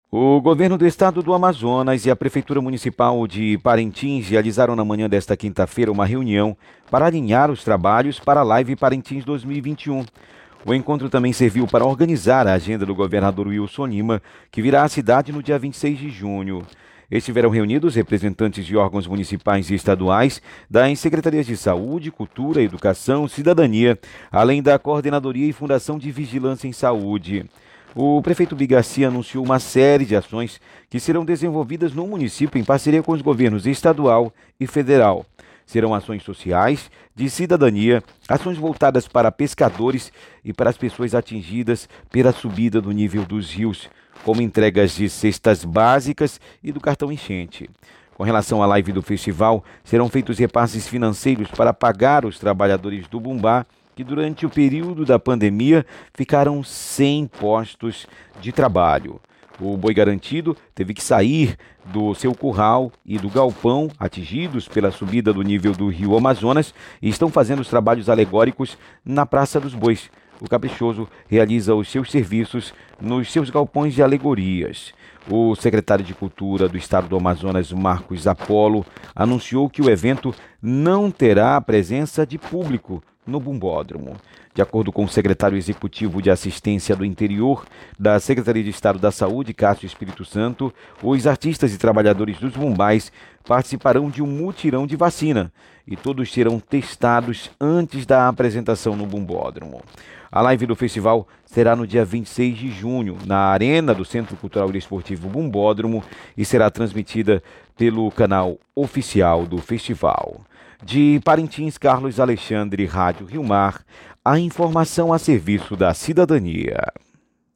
O governo do estado do Amazonas e a Prefeitura Municipal de Parintins realizaram na manhã desta quinta-feira uma reunião para alinhar os trabalhos para a Live Parintins 2021. O encontro também serviu para organizar a agenda do governador Wilson Lima, que virá à cidade no dia 26 de junho. Estiveram reunidos representantes de órgãos municipais e estaduais, das secretarias de Saúde, Cultura, Educação, Cidadania, além da Coordenadoria e Fundação de Vigilância em Saúde. O prefeito Bigaci anunciou uma série de ações que serão desenvolvidas no município em parceria com os governos estadual e federal. Serão ações sociais, de cidadania, ações voltadas para pescadores e para as pessoas atingidas pela subida do nível dos rios, como entregas de cestas básicas e do cartão enchente. Com relação à live do festival, serão feitos repasses financeiros para pagar os trabalhadores do Bumbá que durante o período da pandemia ficaram sem postos de trabalho. O boi garantido teve que sair do seu curral e do galpão, atingidos pela subida do nível do rio Amazonas, e estão fazendo os trabalhos alegóricos na Praça dos Bois. O Caprichoso realiza os seus serviços nos seus galpões de alegorias. O secretário de Cultura do Estado do Amazonas, Marcos Apolo, anunciou que o evento não terá a presença de público no Bumbódromo. De acordo com o secretário executivo de Assistência do Interior da Secretaria de Estado da Saúde, Cássio Espírito Santo, os artistas e trabalhadores dos bumbais participarão de um mutirão de vacina e todos serão testados antes da apresentação no Bumbódromo. A live do festival será no dia 26 de junho, na Arena do Centro Cultural e Esportivo Bumbódromo, e será transmitida pelo canal oficial do festival. De Parintins, Carlos Alexandre, Rádio Rio Mar, a informação a serviço da cidadania.